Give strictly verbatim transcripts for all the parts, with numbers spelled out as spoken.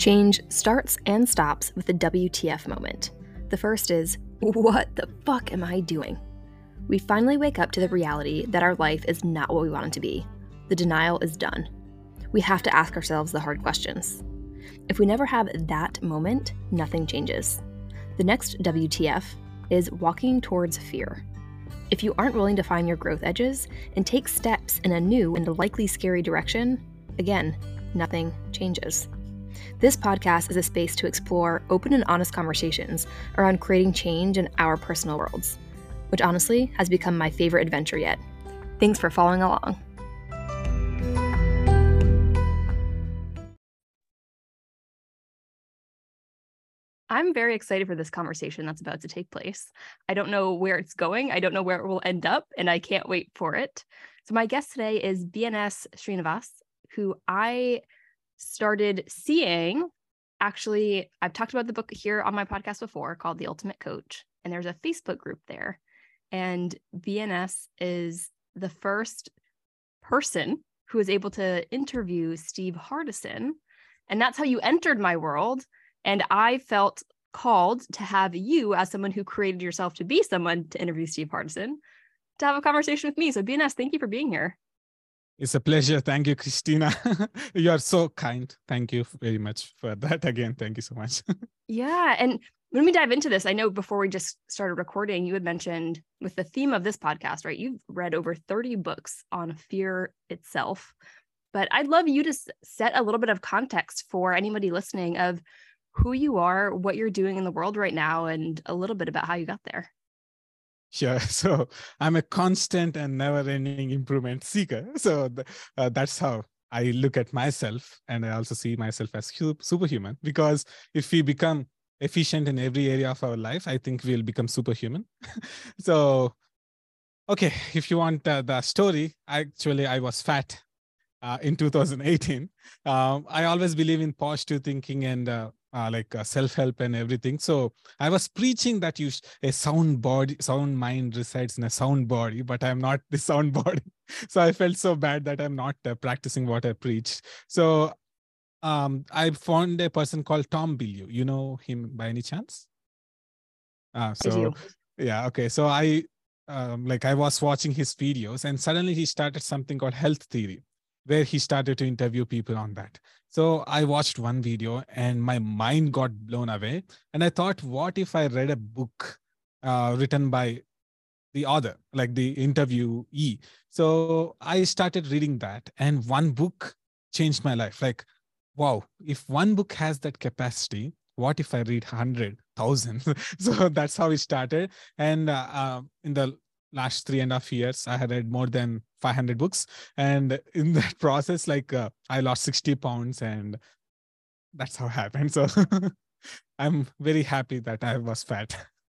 Change starts and stops with the W T F moment. The first is, what the fuck am I doing? We finally wake up to the reality that our life is not what we want it to be. The denial is done. We have to ask ourselves the hard questions. If we never have that moment, nothing changes. The next W T F is walking towards fear. If you aren't willing to find your growth edges and take steps in a new and likely scary direction, again, nothing changes. This podcast is a space to explore open and honest conversations around creating change in our personal worlds, which honestly has become my favorite adventure yet. Thanks for following along. I'm very excited for this conversation that's about to take place. I don't know where it's going. I don't know where it will end up, and I can't wait for it. So my guest today is B N S Srinivas, who I started seeing. Actually, I've talked about the book here on my podcast before called The Ultimate Coach, and there's a Facebook group there. And B N S is the first person who was able to interview Steve Hardison. And that's how you entered my world. And I felt called to have you, as someone who created yourself to be someone to interview Steve Hardison, to have a conversation with me. So B N S, thank you for being here. It's a pleasure. Thank you, Christina. You are so kind. Thank you very much for that. Again, thank you so much. Yeah. And when we dive into this, I know before we just started recording, you had mentioned with the theme of this podcast, right? You've read over thirty books on fear itself. But I'd love you to set a little bit of context for anybody listening of who you are, what you're doing in the world right now, and a little bit about how you got there. Sure. So I'm a constant and never-ending improvement seeker. So th- uh, that's how I look at myself. And I also see myself as hu- superhuman, because if we become efficient in every area of our life, I think we'll become superhuman. So, okay, if you want uh, the story, actually, I was fat uh, in two thousand eighteen. Um, I always believe in positive thinking and uh, uh, like uh, self-help and everything. So I was preaching that you sh- a sound body, sound mind resides in a sound body, but I'm not the sound body. So I felt so bad that I'm not uh, practicing what I preached. So um, I found a person called Tom Bilyeu. You know him by any chance? Uh, I so do. yeah, okay. So I um, like I was watching his videos, and suddenly he started something called health theory, where he started to interview people on that. So I watched one video and my mind got blown away. And I thought, what if I read a book uh, written by the author, like the interviewee? So I started reading that, and one book changed my life. Like, wow, if one book has that capacity, what if I read one hundred thousand? So that's how it started. And uh, uh, in the last three and a half years, I had read more than five hundred books. And in that process, like uh, I lost sixty pounds, and that's how it happened. So I'm very happy that I was fat.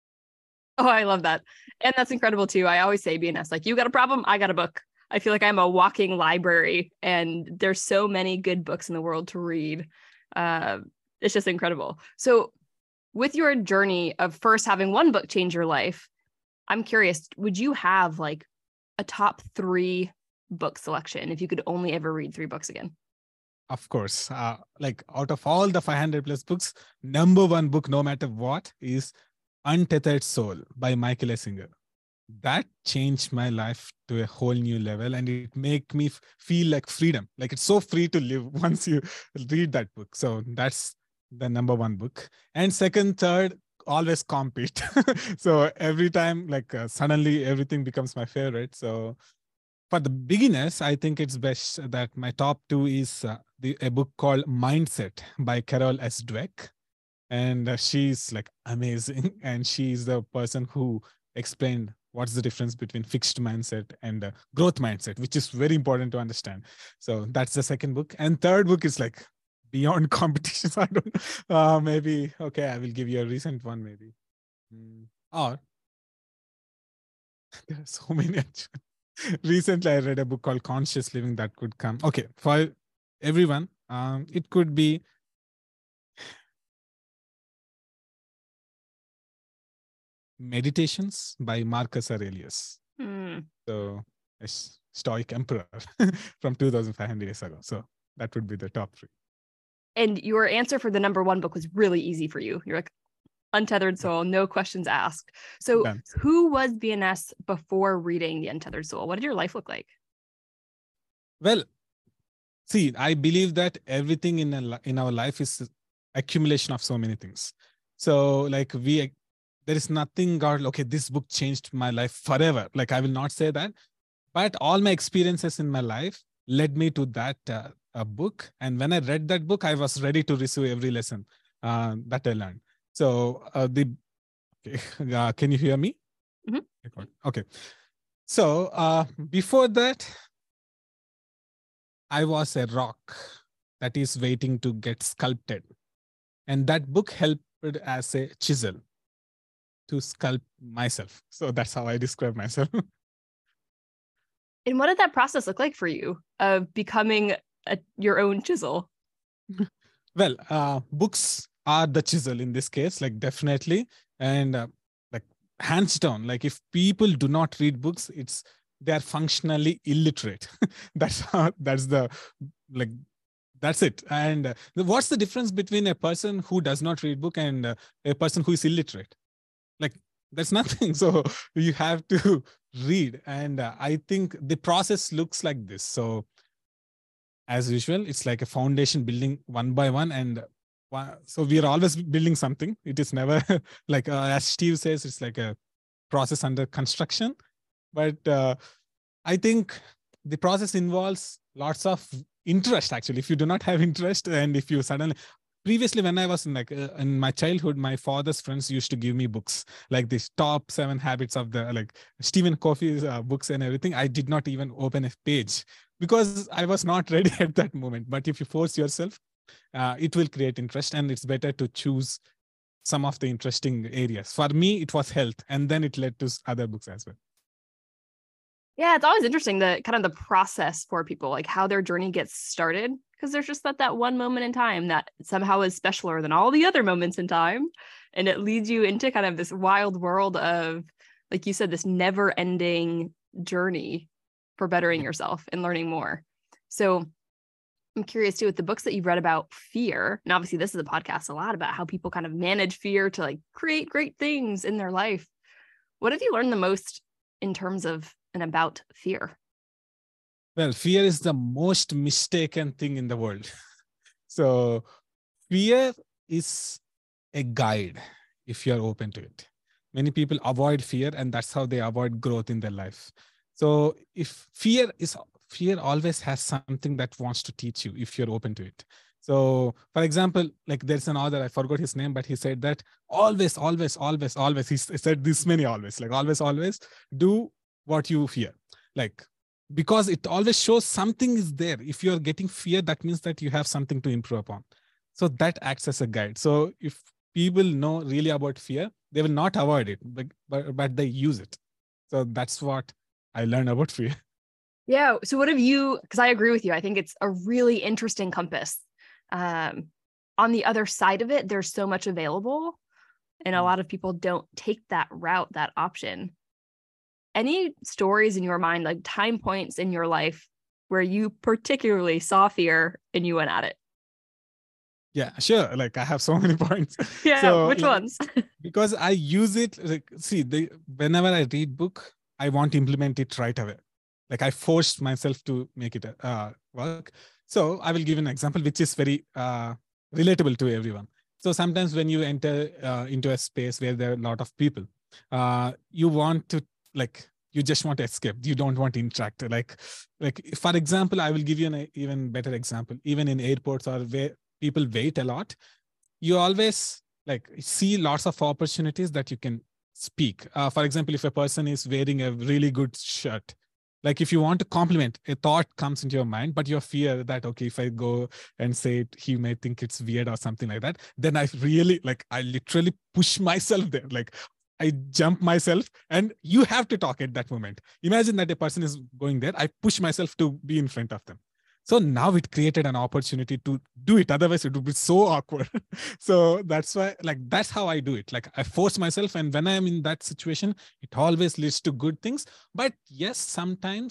Oh, I love that. And that's incredible too. I always say B N S, like, you got a problem, I got a book. I feel like I'm a walking library, and there's so many good books in the world to read. Uh, it's just incredible. So with your journey of first having one book change your life, I'm curious, would you have like a top three book selection if you could only ever read three books again? Of course, uh, like out of all the five hundred plus books, number one book, no matter what, is Untethered Soul by Michael Esinger. That changed my life to a whole new level, and it make me f- feel like freedom. Like it's so free to live once you read that book. So that's the number one book. And second, third, always compete. So every time, like uh, suddenly everything becomes my favorite. So for the beginners, I think it's best that my top two is uh, the, a book called Mindset by Carol S. Dweck. And uh, she's like amazing. And she's the person who explained what's the difference between fixed mindset and uh, growth mindset, which is very important to understand. So that's the second book. And third book is like beyond competition. So I don't uh, maybe, okay, I will give you a recent one maybe. Mm. Or there are so many actually. Recently, I read a book called Conscious Living that could come. Okay, for everyone, um, it could be Meditations by Marcus Aurelius. Mm. So, a Stoic emperor from two thousand five hundred years ago. So, that would be the top three. And your answer for the number one book was really easy for you. You're like, Untethered Soul, no questions asked. So Done. who was B N S before reading The Untethered Soul? What did your life look like? Well, see, I believe that everything in a, in our life is accumulation of so many things. So like we, there is nothing God, okay, this book changed my life forever. Like I will not say that, but all my experiences in my life led me to that uh, a book. And when I read that book, I was ready to receive every lesson uh, that I learned. So uh, the, okay, uh, can you hear me? Mm-hmm. Okay. So uh, before that, I was a rock that is waiting to get sculpted. And that book helped as a chisel to sculpt myself. So that's how I describe myself. And what did that process look like for you of becoming a, your own chisel? Well, uh, books are the chisel in this case, like definitely. And uh, like hands down, like if people do not read books, it's they're functionally illiterate. That's how, that's the, like, that's it. And uh, what's the difference between a person who does not read book and uh, a person who is illiterate? Like, there's nothing. So you have to read. And uh, I think the process looks like this. So as usual, it's like a foundation building one by one. And uh, so we are always building something. It is never like, uh, as Steve says, it's like a process under construction. But uh, I think the process involves lots of interest, actually. If you do not have interest, and if you suddenly, previously when I was in like uh, in my childhood, my father's friends used to give me books like this top seven habits of the like Stephen Covey's uh, books and everything. I did not even open a page because I was not ready at that moment. But if you force yourself, uh, it will create interest, and it's better to choose some of the interesting areas. For me, it was health, and then it led to other books as well. Yeah, it's always interesting the kind of the process for people, like how their journey gets started, because there's just that that one moment in time that somehow is specialer than all the other moments in time, and it leads you into kind of this wild world of, like you said, this never-ending journey for bettering yourself and learning more. So I'm curious too, with the books that you've read about fear, and obviously this is a podcast a lot about how people kind of manage fear to like create great things in their life. What have you learned the most in terms of and about fear? Well, fear is the most mistaken thing in the world. So fear is a guide if you're open to it. Many people avoid fear, and that's how they avoid growth in their life. So if fear is, fear always has something that wants to teach you if you're open to it. So for example, like there's an author, I forgot his name, but he said that always, always, always, always, he said this many always, like always, always do what you fear. Like, because it always shows something is there. If you're getting fear, that means that you have something to improve upon. So that acts as a guide. So if people know really about fear, they will not avoid it, but, but, but they use it. So that's what I learned about fear. Yeah. So what have you, because I agree with you, I think it's a really interesting compass. Um, on the other side of it, there's so much available, and a lot of people don't take that route, that option. Any stories in your mind, like time points in your life where you particularly saw fear and you went at it? Yeah, sure. Like I have so many points. Yeah, so, which like, ones? because I use it, like, see, the, whenever I read book, I want to implement it right away. Like I forced myself to make it uh, work. So I will give an example, which is very uh, relatable to everyone. So sometimes when you enter uh, into a space where there are a lot of people, uh, you want to, like, you just want to escape. You don't want to interact. Like, like for example, I will give you an even better example. Even in airports or where people wait a lot, you always like see lots of opportunities that you can speak. Uh, for example, if a person is wearing a really good shirt, like if you want to compliment, a thought comes into your mind, but you fear that, okay, if I go and say it, he may think it's weird or something like that. Then I really, like, I literally push myself there. Like I jump myself, and you have to talk at that moment. Imagine that a person is going there. I push myself to be in front of them. So now it created an opportunity to do it. Otherwise, it would be so awkward. So that's why, like, that's how I do it. Like I force myself. And when I'm in that situation, it always leads to good things. But yes, sometimes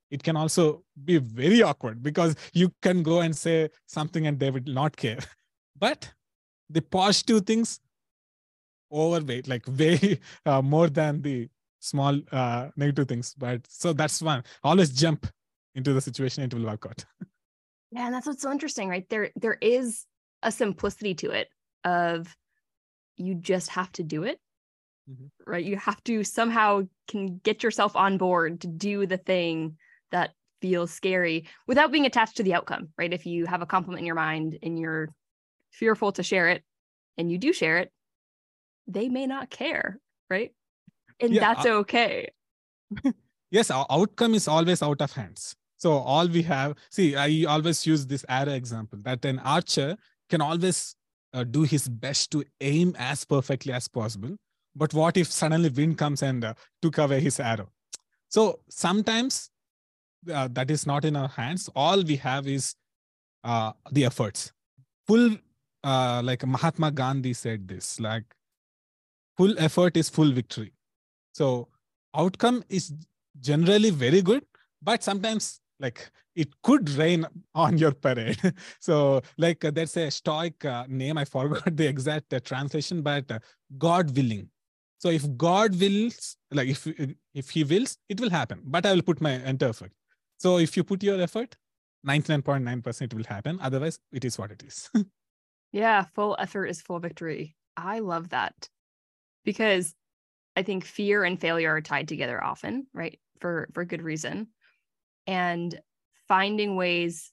it can also be very awkward because you can go and say something and they would not care. But the positive things overweight, like way uh, more than the small uh, negative things. But so that's one. Always jump into the situation, it will work out. Yeah, and that's what's so interesting, right? There, there is a simplicity to it of you just have to do it, mm-hmm. right? You have to somehow can get yourself on board to do the thing that feels scary without being attached to the outcome, right? If you have a compliment in your mind and you're fearful to share it and you do share it, they may not care, right? And yeah, that's uh, okay. Yes, our outcome is always out of hands. So all we have, see, I always use this arrow example that an archer can always uh, do his best to aim as perfectly as possible. But what if suddenly wind comes and uh, took away his arrow? So sometimes uh, that is not in our hands. All we have is uh, the efforts. Full, uh, like Mahatma Gandhi said this, like full effort is full victory. So outcome is generally very good, but sometimes like it could rain on your parade. So like uh, there's a Stoic uh, name, I forgot the exact uh, translation, but uh, God willing. So if God wills, like if, if he wills, it will happen, but I will put my entire effort. So if you put your effort, ninety-nine point nine percent it will happen. Otherwise it is what it is. Yeah. Full effort is full victory. I love that because I think fear and failure are tied together often, right? For, for good reason. And finding ways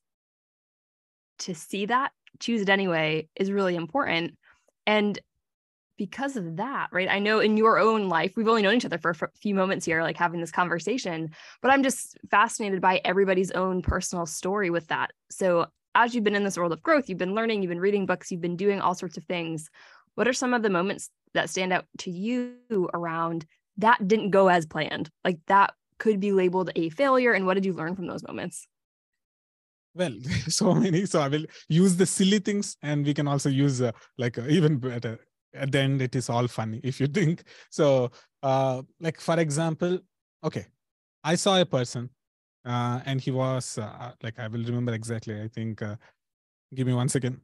to see that, choose it anyway, is really important. And because of that, right, I know in your own life, we've only known each other for a few moments here, like having this conversation, but I'm just fascinated by everybody's own personal story with that. So as you've been in this world of growth, you've been learning, you've been reading books, you've been doing all sorts of things. What are some of the moments that stand out to you around that didn't go as planned? Like that could be labeled a failure. And what did you learn from those moments? Well, so many. So I will use the silly things, and we can also use uh, like uh, even better. At the end, it is all funny if you think. So uh, like, for example, okay, I saw a person uh, and he was uh, like, I will remember exactly. I think, uh, give me one second.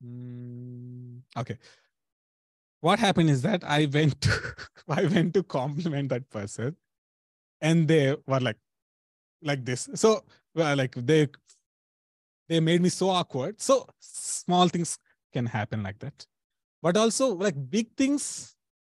Mm, okay. What happened is that I went to, I went to compliment that person, and they were like, like this. So well, like they, they made me so awkward. So small things can happen like that, but also like big things.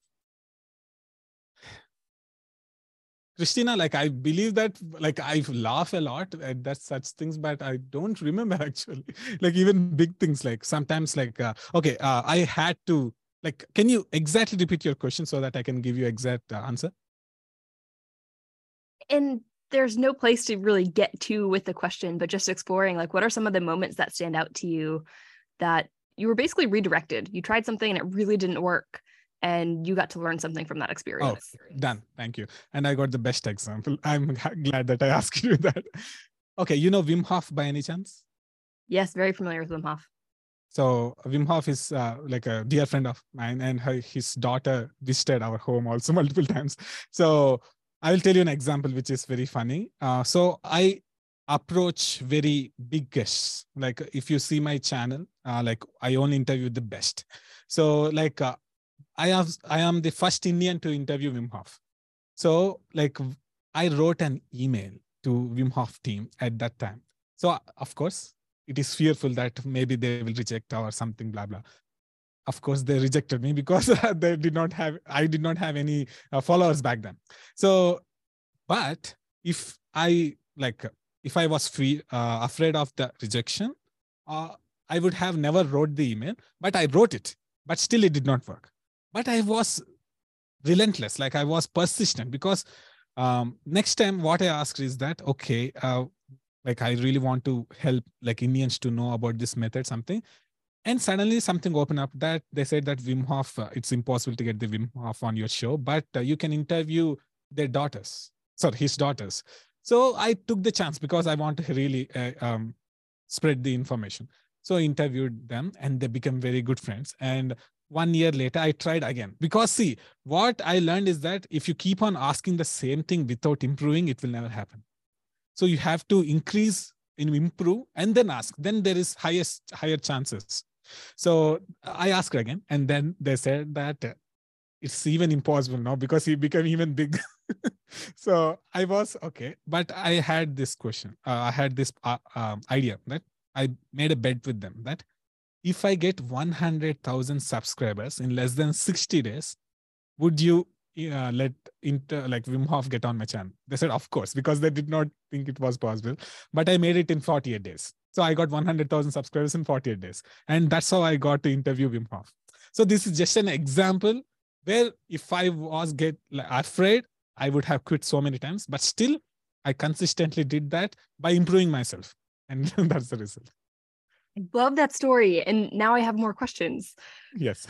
Christina, like I believe that, like I laugh a lot at that such things, but I don't remember actually. Like even big things, like sometimes, like uh, okay, uh, I had to. Like, can you exactly repeat your question so that I can give you exact uh, answer? And there's no place to really get to with the question, but just exploring, like, what are some of the moments that stand out to you that you were basically redirected? You tried something and it really didn't work, and you got to learn something from that experience. Oh, done. Thank you. And I got the best example. I'm glad that I asked you that. Okay, you know Wim Hof by any chance? Yes, very familiar with Wim Hof. So Wim Hof is uh, like a dear friend of mine, and her, his daughter visited our home also multiple times. So I will tell you an example which is very funny. Uh, so I approach very big guests. Like if you see my channel, uh, like I only interview the best. So like uh, I have, I am the first Indian to interview Wim Hof. So like I wrote an email to Wim Hof team at that time. So of course, it is fearful that maybe they will reject or something, blah, blah. Of course, they rejected me because they did not have, I did not have any uh, followers back then. So, but if I like, if I was free, uh, afraid of the rejection, uh, I would have never wrote the email, but I wrote it, but still it did not work. But I was relentless, like I was persistent, because um, next time what I asked is that, okay, uh, like I really want to help like Indians to know about this method, something. And suddenly something opened up that they said that Wim Hof, uh, it's impossible to get the Wim Hof on your show, but uh, you can interview their daughters, sorry, his daughters. So I took the chance because I want to really uh, um, spread the information. So I interviewed them and they became very good friends. And one year later, I tried again. Because see, what I learned is that if you keep on asking the same thing without improving, it will never happen. So you have to increase and improve and then ask. Then there is highest higher chances. So I asked again, and then they said that it's even impossible now because he became even big. So I was okay, but I had this question. Uh, I had this uh, um, idea that I made a bet with them that if I get one hundred thousand subscribers in less than sixty days, would you uh, let inter, like Wim Hof get on my channel? They said, of course, because they did not think it was possible. But I made it in forty-eight days. So I got one hundred thousand subscribers in forty-eight days. And that's how I got to interview Wim Hof. So this is just an example where if I was get like, afraid, I would have quit so many times. But still, I consistently did that by improving myself. And that's the result. I love that story. And now I have more questions. Yes.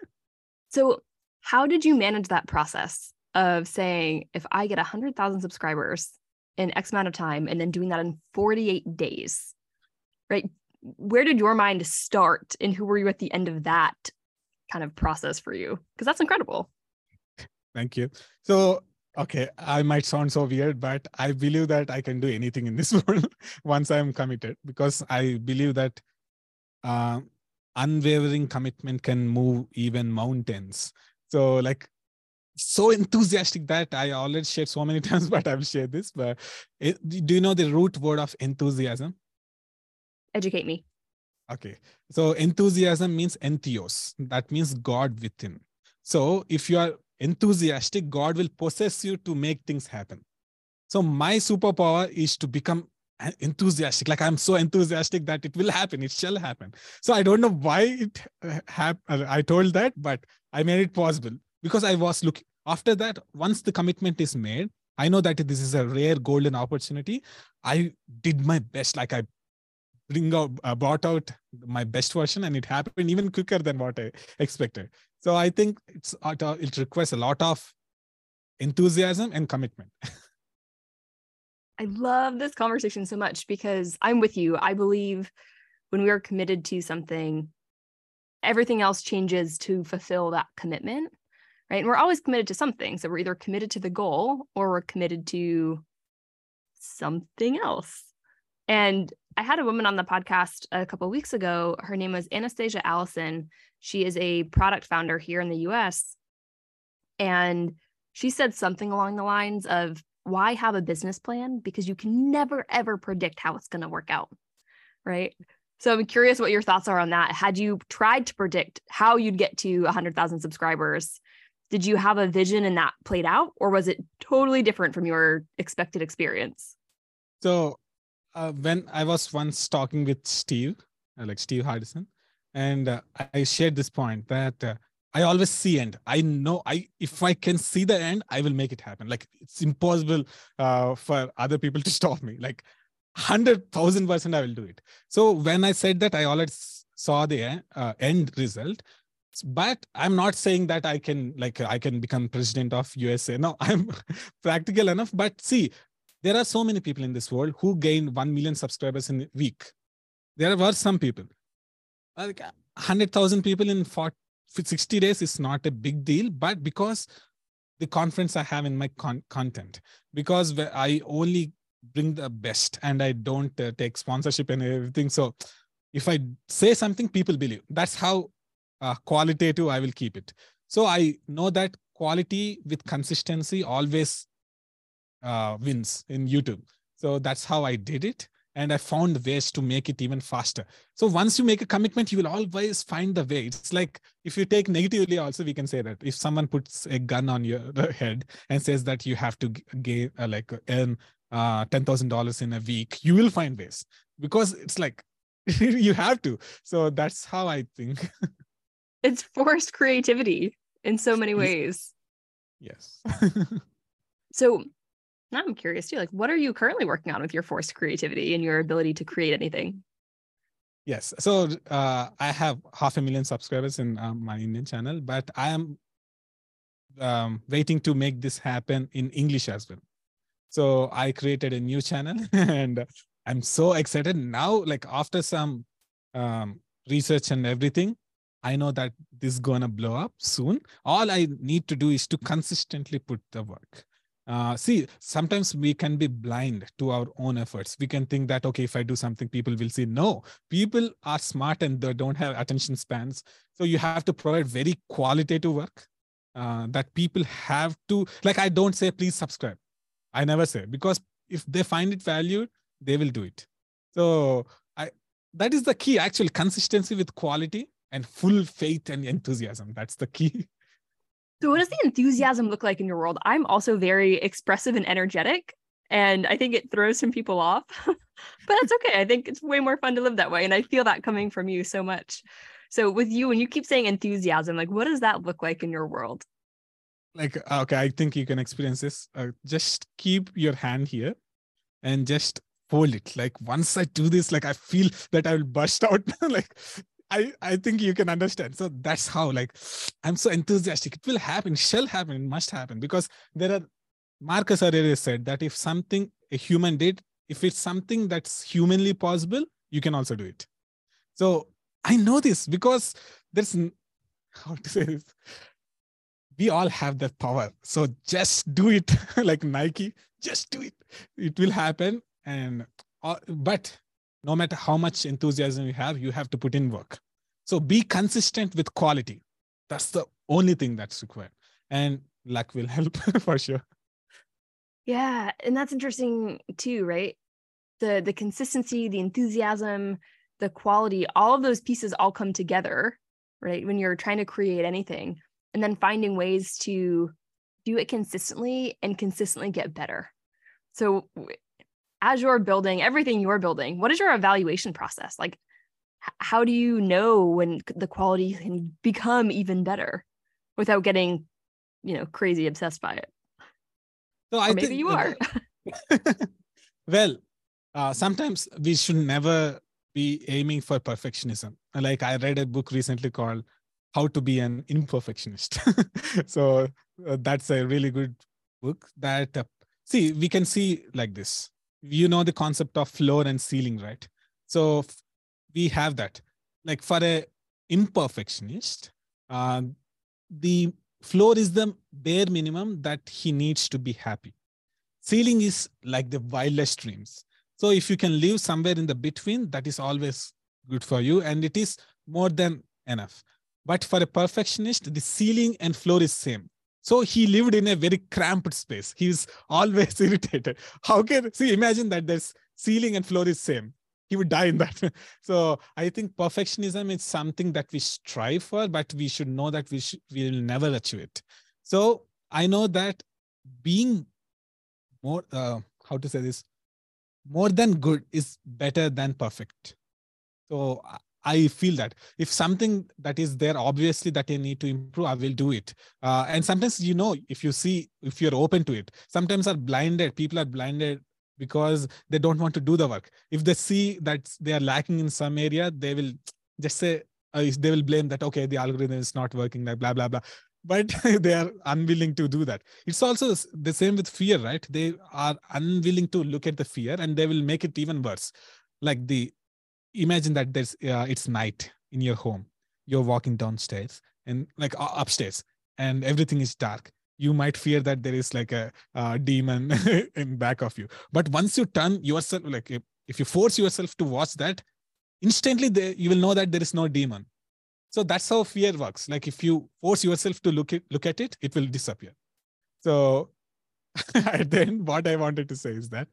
So how did you manage that process of saying, if I get one hundred thousand subscribers in X amount of time, and then doing that in forty-eight days, right? Where did your mind start, and who were you at the end of that kind of process for you? Because that's incredible. Thank you. So, okay, I might sound so weird, but I believe that I can do anything in this world once I'm committed, because I believe that uh, unwavering commitment can move even mountains. So like, so enthusiastic that I already shared so many times, but I will share this. But it, do you know the root word of enthusiasm? Educate me. Okay. So enthusiasm means entheos. That means God within. So if you are enthusiastic, God will possess you to make things happen. So my superpower is to become enthusiastic. Like I'm so enthusiastic that it will happen. It shall happen. So I don't know why it happened. I told that, but I made it possible because I was looking after that. Once the commitment is made, I know that this is a rare golden opportunity. I did my best. Like I bring out, uh, brought out my best version, and it happened even quicker than what I expected. So I think it's it requires a lot of enthusiasm and commitment. I love this conversation so much because I'm with you. I believe when we are committed to something, everything else changes to fulfill that commitment, right? And we're always committed to something. So we're either committed to the goal or we're committed to something else. And I had a woman on the podcast a couple of weeks ago. Her name was Anastasia Allison. She is a product founder here in the U S. And she said something along the lines of, why have a business plan? Because you can never, ever predict how it's going to work out, right? So I'm curious what your thoughts are on that. Had you tried to predict how you'd get to one hundred thousand subscribers? Did you have a vision and that played out? Or was it totally different from your expected experience? So uh, when I was once talking with Steve, uh, like Steve Hardison, and uh, I shared this point that uh, I always see end. I know I if I can see the end, I will make it happen. Like it's impossible uh, for other people to stop me. Like one hundred thousand percent I will do it. So when I said that, I already saw the uh, end result. But I'm not saying that I can like I can become president of U S A. No, I'm practical enough. But see, there are so many people in this world who gain one million subscribers in a week. There were some people. Like one hundred thousand people in forty, sixty days is not a big deal, but because the confidence I have in my con- content, because I only bring the best and I don't uh, take sponsorship and everything. So if I say something, people believe. That's how uh, qualitative I will keep it. So I know that quality with consistency always uh, wins in YouTube. So that's how I did it. And I found ways to make it even faster. So once you make a commitment, you will always find the way. It's like if you take negatively also, we can say that if someone puts a gun on your head and says that you have to get uh, like earn uh, ten thousand dollars in a week, you will find ways because it's like you have to. So that's how I think. It's forced creativity in so many ways. Yes. So now I'm curious too, like, what are you currently working on with your forced creativity and your ability to create anything? Yes. So uh, I have half a million subscribers in um, my Indian channel, but I am um, waiting to make this happen in English as well. So I created a new channel and I'm so excited now, like after some um, research and everything, I know that this is going to blow up soon. All I need to do is to consistently put the work. Uh, see, sometimes we can be blind to our own efforts. We can think that, okay, if I do something, people will see. No, people are smart and they don't have attention spans. So you have to provide very qualitative work uh, that people have to, like, I don't say, please subscribe. I never say, because if they find it valued, they will do it. So I, that is the key, actually, consistency with quality and full faith and enthusiasm. That's the key. So what does the enthusiasm look like in your world? I'm also very expressive and energetic, and I think it throws some people off, but that's okay. I think it's way more fun to live that way. And I feel that coming from you so much. So with you, when you keep saying enthusiasm, like what does that look like in your world? Like, okay, I think you can experience this. Uh, just keep your hand here and just hold it. Like once I do this, like I feel that I will burst out. Like I, I think you can understand. So that's how, like, I'm so enthusiastic. It will happen, it shall happen, it must happen. Because there are, Marcus Aurelius said that if something a human did, if it's something that's humanly possible, you can also do it. So I know this because there's, how to say this? We all have that power. So just do it. Like Nike, just do it. It will happen. And, uh, but no matter how much enthusiasm you have, you have to put in work. So be consistent with quality. That's the only thing that's required. And luck will help for sure. Yeah. And that's interesting too, right? The, the consistency, the enthusiasm, the quality, all of those pieces all come together, right? When you're trying to create anything, and then finding ways to do it consistently and consistently get better. So as you're building everything you're building, what is your evaluation process? Like, how do you know when the quality can become even better without getting, you know, crazy obsessed by it? So or I maybe think, you are. well, uh, sometimes we should never be aiming for perfectionism. Like I read a book recently called How to Be an Imperfectionist. So uh, that's a really good book that, uh, see, we can see like this. You know the concept of floor and ceiling, right? So f- we have that. Like for a imperfectionist, uh, the floor is the bare minimum that he needs to be happy. Ceiling is like the wildest dreams. So if you can live somewhere in the between, that is always good for you, and it is more than enough. But for a perfectionist, the ceiling and floor is same. So he lived in a very cramped space. He's always irritated. How can, see, imagine that there's ceiling and floor is same. He would die in that. So I think perfectionism is something that we strive for, but we should know that we, sh- we will never achieve it. So I know that being more, uh, how to say this, more than good is better than perfect. So I feel that if something that is there, obviously that I need to improve, I will do it. Uh, and sometimes, you know, if you see, if you're open to it, sometimes are blinded. People are blinded because they don't want to do the work. If they see that they are lacking in some area, they will just say, uh, they will blame that, okay, the algorithm is not working, like blah, blah, blah. But they are unwilling to do that. It's also the same with fear, right? They are unwilling to look at the fear and they will make it even worse. Like the, imagine that there's uh, it's night in your home, you're walking downstairs and like uh, upstairs, and everything is dark. You might fear that there is like a, a demon in back of you, but once you turn yourself, like if, if you force yourself to watch that, instantly they, you will know that there is no demon. So that's how fear works. Like if you force yourself to look at look at it, it will disappear. So then what I wanted to say is that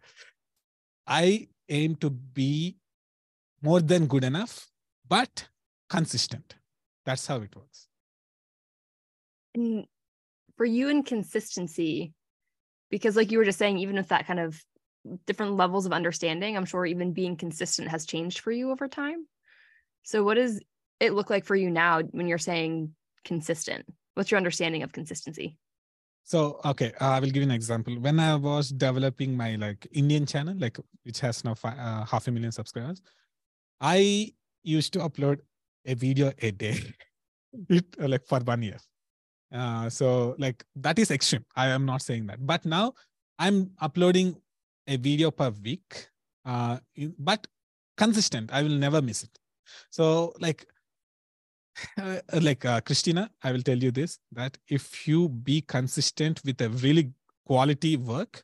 I aim to be more than good enough, but consistent. That's how it works. And for you in consistency, because like you were just saying, even with that kind of different levels of understanding, I'm sure even being consistent has changed for you over time. So what does it look like for you now when you're saying consistent? What's your understanding of consistency? So, okay, uh, I will give you an example. When I was developing my like Indian channel, like which has now fi- uh, half a million subscribers, I used to upload a video a day, it, uh, like for one year. Uh, so like that is extreme. I am not saying that, but now I'm uploading a video per week, uh, but consistent. I will never miss it. So like, uh, like uh, Christina, I will tell you this, that if you be consistent with a really quality work,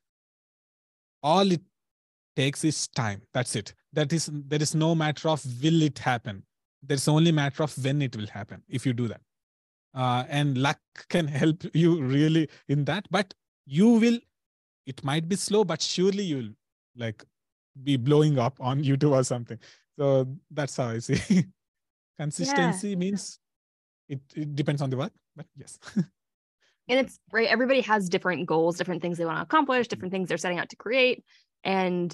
all it takes is time. That's it. That is, there is no matter of will it happen. There's only matter of when it will happen if you do that. Uh, and luck can help you really in that. But you will, it might be slow, but surely you'll like be blowing up on YouTube or something. So that's how I see. Consistency Yeah. means it, it depends on the work, but yes. And it's right. Everybody has different goals, different things they want to accomplish, different things they're setting out to create. And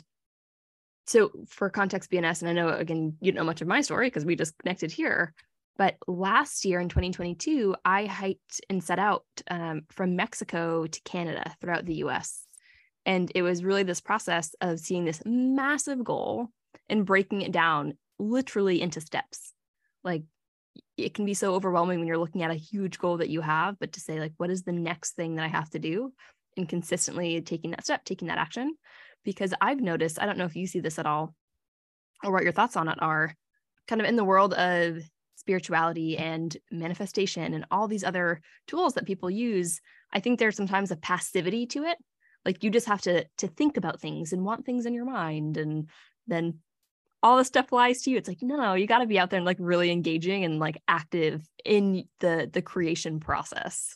so for Context B N S, and I know, again, you don't know much of my story because we just connected here, but last year in twenty twenty-two, I hiked and set out um, from Mexico to Canada throughout the U S. And it was really this process of seeing this massive goal and breaking it down literally into steps. Like, it can be so overwhelming when you're looking at a huge goal that you have, but to say, like, what is the next thing that I have to do, and consistently taking that step, taking that action. Because I've noticed, I don't know if you see this at all or what your thoughts on it are, kind of in the world of spirituality and manifestation and all these other tools that people use, I think there's sometimes a passivity to it. Like, you just have to to think about things and want things in your mind, and then all this stuff lies to you. It's like, no, no, you got to be out there and like really engaging and like active in the the creation process.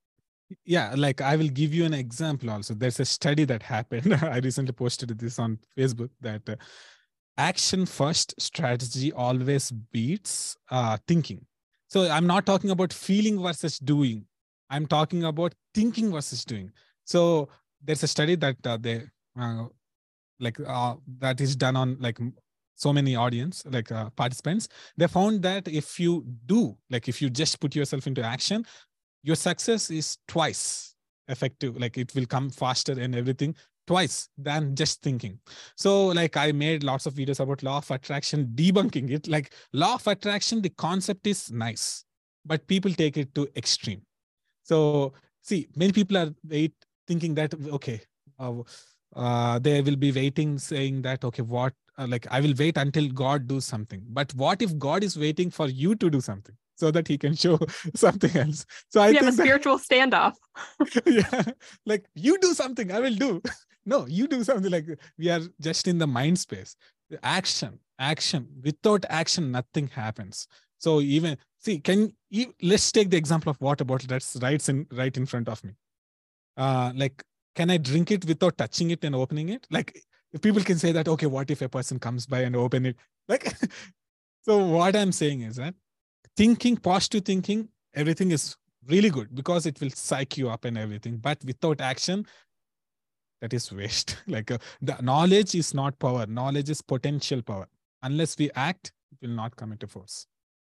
Yeah, like I will give you an example also. There's a study that happened. I recently posted this on Facebook that uh, action first strategy always beats uh, thinking. So I'm not talking about feeling versus doing. I'm talking about thinking versus doing. So there's a study that uh, they uh, like uh, that is done on like so many audience, like uh, participants. They found that if you do, like if you just put yourself into action, your success is twice effective. Like it will come faster and everything twice than just thinking. So like I made lots of videos about law of attraction, debunking it. Like law of attraction, the concept is nice, but people take it to extreme. So see, many people are wait, thinking that, okay, uh, uh, they will be waiting saying that, okay, what, uh, like I will wait until God does something. But what if God is waiting for you to do something so that he can show something else? So I We think have a spiritual that, standoff. yeah, like you do something, I will do. No, you do something. Like we are just in the mind space. Action, action. Without action, nothing happens. So even see, can you, let's take the example of water bottle that's right in right in front of me. Uh, like, can I drink it without touching it and opening it? Like, if people can say that, okay, what if a person comes by and open it? Like, so what I'm saying is that thinking, positive thinking, everything is really good because it will psych you up and everything. But without action, that is waste. Like uh, the knowledge is not power. Knowledge is potential power. Unless we act, it will not come into force.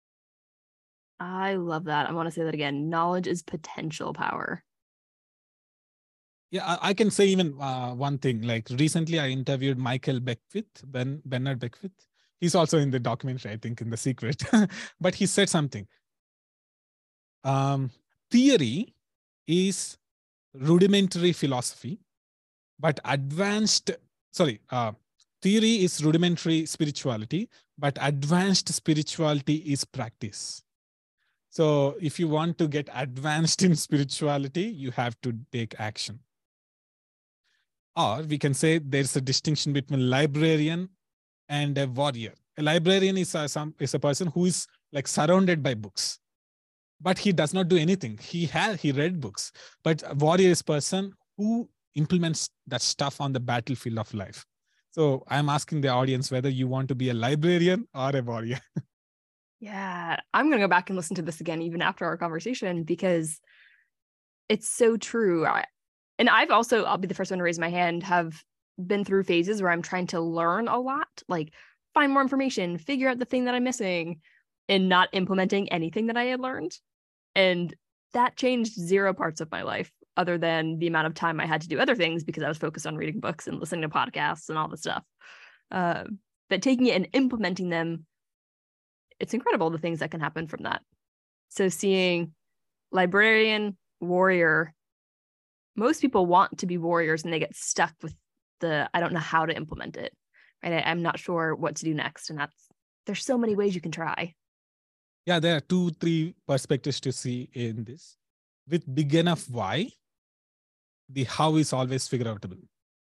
I love that. I want to say that again. Knowledge is potential power. Yeah, I, I can say even uh, one thing. Like recently, I interviewed Michael Beckwith, Ben Bernard Beckwith. He's also in the documentary, I think, in The Secret. But he said something. Um, theory is rudimentary philosophy, but advanced, sorry, uh, theory is rudimentary spirituality, but advanced spirituality is practice. So if you want to get advanced in spirituality, you have to take action. Or we can say there's a distinction between librarian and a warrior. A librarian is a, some, is a person who is like surrounded by books, but he does not do anything. He has, he read books, but a warrior is a person who implements that stuff on the battlefield of life. So I'm asking the audience whether you want to be a librarian or a warrior. Yeah, I'm going to go back and listen to this again, even after our conversation, because it's so true. I, and I've also, I'll be the first one to raise my hand, have been through phases where I'm trying to learn a lot, like find more information, figure out the thing that I'm missing, and not implementing anything that I had learned. And that changed zero parts of my life, other than the amount of time I had to do other things because I was focused on reading books and listening to podcasts and all this stuff. Uh, but taking it and implementing them, it's incredible the things that can happen from that. So seeing librarian, warrior, most people want to be warriors and they get stuck with the, I don't know how to implement it, right? I, I'm not sure what to do next. And that's, there's so many ways you can try. Yeah, there are two, three perspectives to see in this. With big enough why, the how is always figure outable.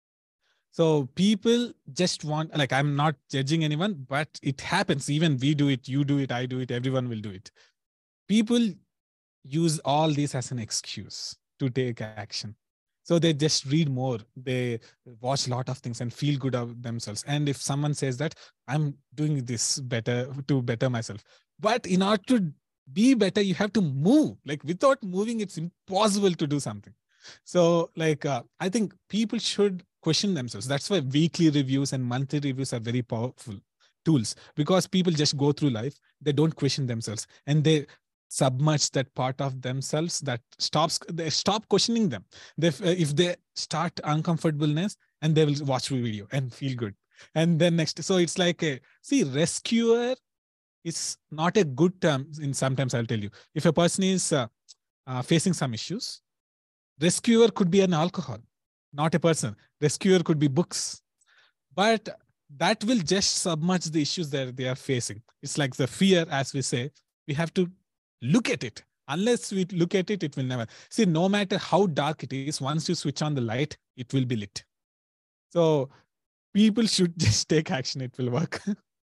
So people just want, like, I'm not judging anyone, but it happens. Even we do it, you do it, I do it, everyone will do it. People use all this as an excuse to take action. So they just read more, they watch a lot of things and feel good of themselves. And if someone says that I'm doing this better to better myself, but in order to be better, you have to move. Like without moving, it's impossible to do something. So like, uh, I think people should question themselves. That's why weekly reviews and monthly reviews are very powerful tools, because people just go through life. They don't question themselves and they submerge that part of themselves that stops, they stop questioning them. They, if they start uncomfortableness, and they will watch the video and feel good. And then next, so it's like a, see, rescuer is not a good term. In sometimes I'll tell you, if a person is uh, uh, facing some issues, rescuer could be an alcohol, not a person. Rescuer could be books, but that will just submerge the issues that they are facing. It's like the fear, as we say, we have to look at it. Unless we look at it, it will never. See, no matter how dark it is, once you switch on the light, it will be lit. So people should just take action. It will work.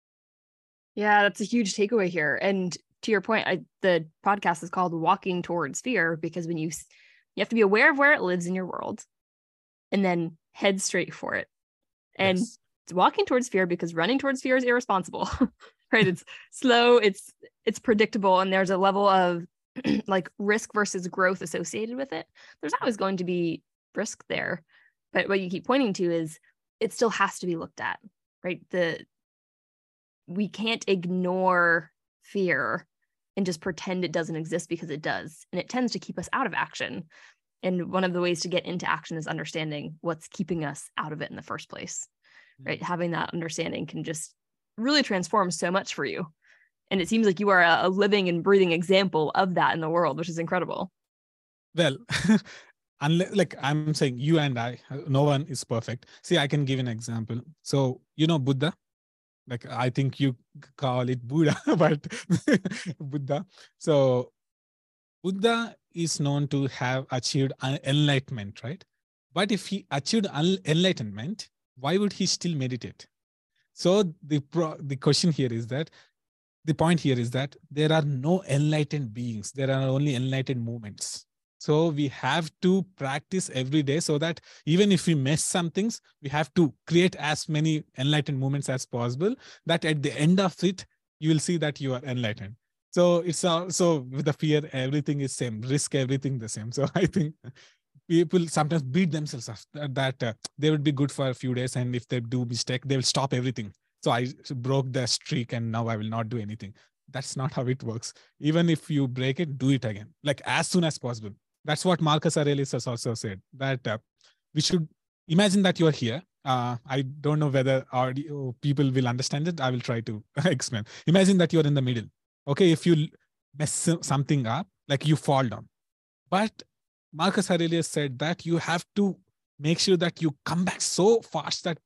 Yeah, that's a huge takeaway here. And to your point, I, the podcast is called Walking Towards Fear, because when you, you have to be aware of where it lives in your world and then head straight for it. And Yes. It's walking towards fear because running towards fear is irresponsible, right? It's slow, it's it's predictable, and there's a level of like risk versus growth associated with it. There's always going to be risk there, but what you keep pointing to is it still has to be looked at, right? The we can't ignore fear and just pretend it doesn't exist, because it does, and it tends to keep us out of action. And one of the ways to get into action is understanding what's keeping us out of it in the first place. Right? Having that understanding can just really transform so much for you. And it seems like you are a, a living and breathing example of that in the world, which is incredible. Well, unless, like I'm saying, you and I, no one is perfect. See, I can give an example. So, you know, Buddha, like I think you call it Buddha, but Buddha. So Buddha is known to have achieved enlightenment, right? But if he achieved enlightenment, why would he still meditate? So the pro, the question here is that, the point here is that there are no enlightened beings. There are only enlightened movements. So we have to practice every day, so that even if we miss some things, we have to create as many enlightened movements as possible, that at the end of it, you will see that you are enlightened. So it's also with the fear, everything is same, risk, everything the same. So I think people sometimes beat themselves up that uh, they would be good for a few days, and if they do mistake, they will stop everything. So I broke the streak and now I will not do anything. That's not how it works. Even if you break it, do it again, like as soon as possible. That's what Marcus Aurelius has also said, that uh, we should imagine that you are here. Uh, I don't know whether audio people will understand it. I will try to explain. Imagine that you're in the middle. Okay, if you mess something up, like you fall down. But Marcus Aurelius said that you have to make sure that you come back so fast that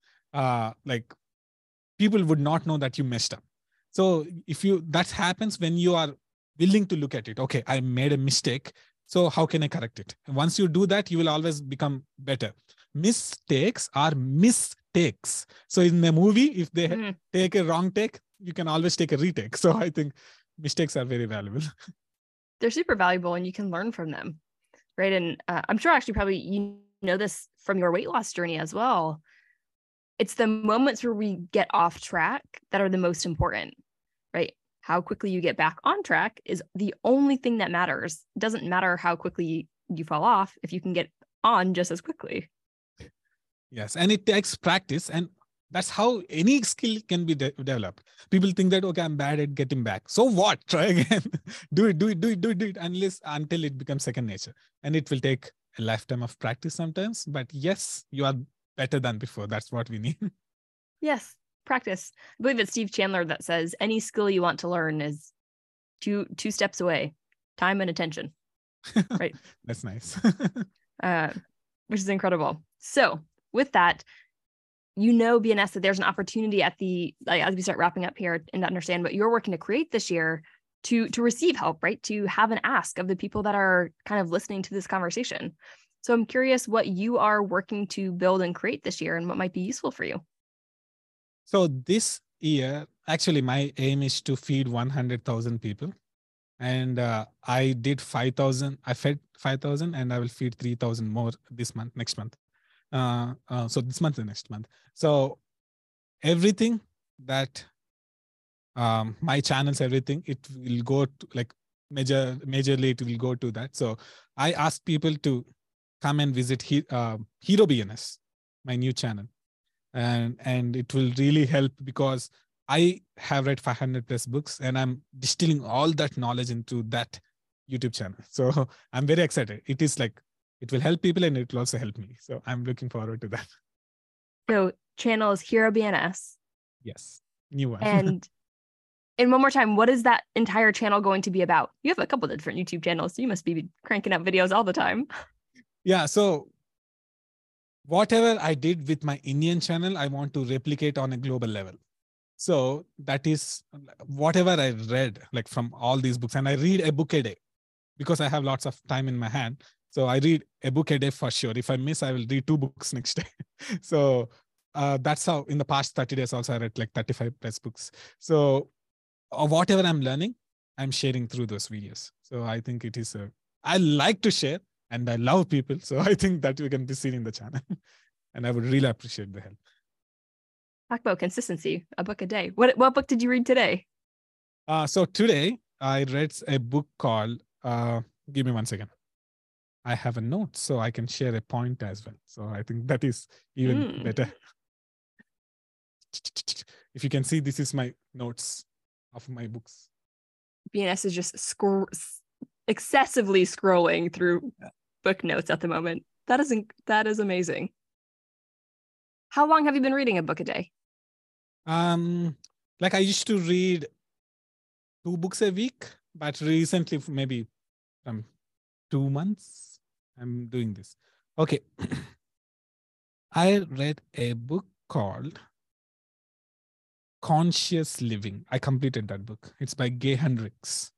uh, like people would not know that you messed up. So if you, that happens when you are willing to look at it. Okay, I made a mistake. So how can I correct it? And once you do that, you will always become better. Mistakes are mistakes. So in the movie, if they mm. take a wrong take, you can always take a retake. So I think mistakes are very valuable. They're super valuable, and you can learn from them. Right. And uh, I'm sure actually probably you know this from your weight loss journey as well. It's the moments where we get off track that are the most important, right? How quickly you get back on track is the only thing that matters. It doesn't matter how quickly you fall off if you can get on just as quickly. Yes. And it takes practice, and that's how any skill can be de- developed. People think that, okay, I'm bad at getting back. So what? Try again. do it, do it, do it, do it, do it, unless, until it becomes second nature. And it will take a lifetime of practice sometimes. But yes, you are better than before. That's what we need. Yes, practice. I believe it's Steve Chandler that says any skill you want to learn is two two steps away, time and attention. Right. That's nice. uh, which is incredible. So with that, you know, B N S, that there's an opportunity at the, like, as we start wrapping up here and to understand what you're working to create this year to, to receive help, right? To have an ask of the people that are kind of listening to this conversation. So I'm curious what you are working to build and create this year and what might be useful for you. So this year, actually, my aim is to feed one hundred thousand people. And uh, I did five thousand. I fed five thousand, and I will feed three thousand more this month, next month. Uh, uh, so this month and next month. So everything that um, my channels, everything, it will go to like major, majorly it will go to that. So I ask people to come and visit he, uh, Hero B N S, my new channel. And, and it will really help because I have read five hundred plus books and I'm distilling all that knowledge into that YouTube channel. So I'm very excited. It is like, it will help people and it will also help me. So I'm looking forward to that. So channel is Hero B N S. Yes, new one. And and one more time, what is that entire channel going to be about? You have a couple of different YouTube channels, so you must be cranking out videos all the time. Yeah, so whatever I did with my Indian channel, I want to replicate on a global level. So that is whatever I read, like from all these books, and I read a book a day because I have lots of time in my hand. So I read a book a day for sure. If I miss, I will read two books next day. So uh, that's how in the past thirty days also I read like thirty-five plus books. So uh, whatever I'm learning, I'm sharing through those videos. So I think it is, a, I like to share and I love people. So I think that we can be seen in the channel and I would really appreciate the help. Talk about consistency, a book a day. What, what book did you read today? Uh, so today I read a book called, uh, give me one second. I have a note so I can share a point as well. So I think that is even mm. better. If you can see, this is my notes of my books. B N S is just scro- excessively scrolling through yeah. book notes at the moment. That isn't, that is amazing. How long have you been reading a book a day? Um, like I used to read two books a week, but recently, maybe um, two months, I'm doing this. Okay. I read a book called Conscious Living. I completed that book. It's by Gay Hendricks.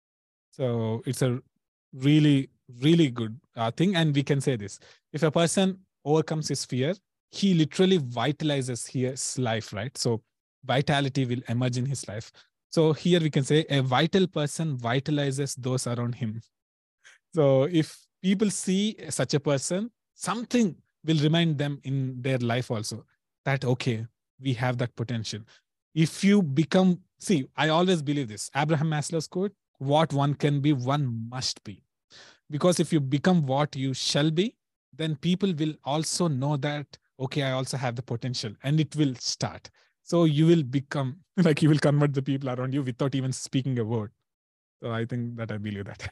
So it's a really, really good uh, thing. And we can say this. If a person overcomes his fear, he literally vitalizes his life, right? So vitality will emerge in his life. So here we can say a vital person vitalizes those around him. So if people see such a person, something will remind them in their life also that, okay, we have that potential. If you become, see, I always believe this, Abraham Maslow's quote, what one can be, one must be. Because if you become what you shall be, then people will also know that, okay, I also have the potential and it will start. So you will become, like you will convert the people around you without even speaking a word. So I think that I believe that.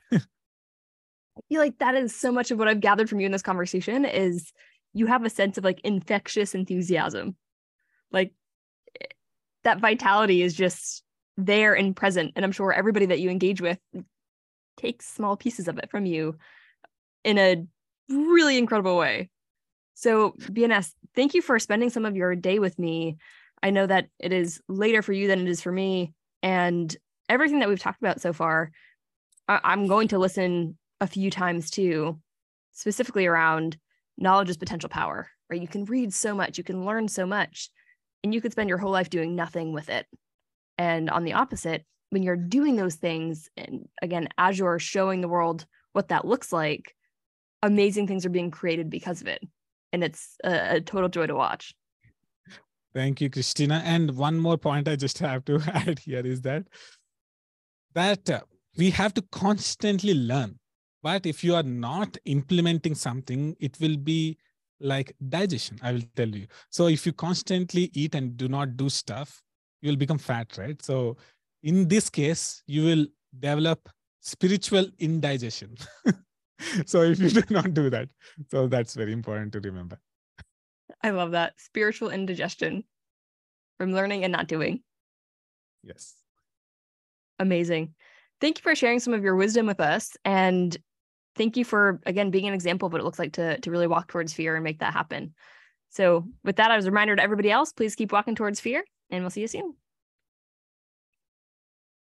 I feel like that is so much of what I've gathered from you in this conversation is you have a sense of like infectious enthusiasm. Like that vitality is just there and present. And I'm sure everybody that you engage with takes small pieces of it from you in a really incredible way. So B N S, thank you for spending some of your day with me. I know that it is later for you than it is for me. And everything that we've talked about so far, I- I'm going to listen a few times too, specifically around knowledge is potential power, right? You can read so much, you can learn so much, and you could spend your whole life doing nothing with it. And on the opposite, when you're doing those things, and again, as you're showing the world what that looks like, amazing things are being created because of it. And it's a, a total joy to watch. Thank you, Christina. And one more point I just have to add here is that, that uh, we have to constantly learn. But if you are not implementing something, it will be like digestion, I will tell you. So if you constantly eat and do not do stuff, you will become fat, right? So in this case, you will develop spiritual indigestion. So if you do not do that, so that's very important to remember. I love that. Spiritual indigestion from learning and not doing. Yes. Amazing. Thank you for sharing some of your wisdom with us. And thank you for, again, being an example of what it looks like to, to really walk towards fear and make that happen. So with that, as a reminder to everybody else, please keep walking towards fear, and we'll see you soon.